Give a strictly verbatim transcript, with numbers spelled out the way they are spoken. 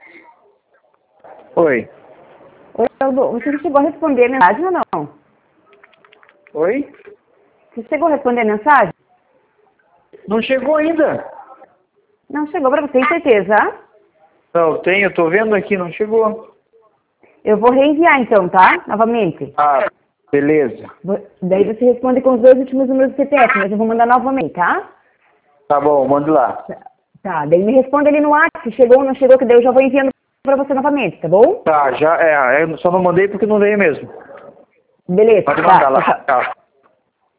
Oi. Oi, Aldo, você chegou a responder a mensagem ou não? Oi? Você chegou a responder a mensagem? Não chegou ainda. Não chegou para você, tem certeza? Não, tenho, tô vendo aqui, não chegou. Eu vou reenviar então, tá? Novamente. Ah, beleza. Vou- Daí você responde com os dois últimos números do C P F, mas eu vou mandar novamente, tá? Tá bom, mande lá. Tá, daí me responde ali no WhatsApp, se chegou ou não chegou, que daí eu já vou enviando para você novamente, tá bom? Tá, já, é, eu só não mandei porque não veio mesmo. Beleza, Pode mandar tá. lá. Tchau, tchau. Tá.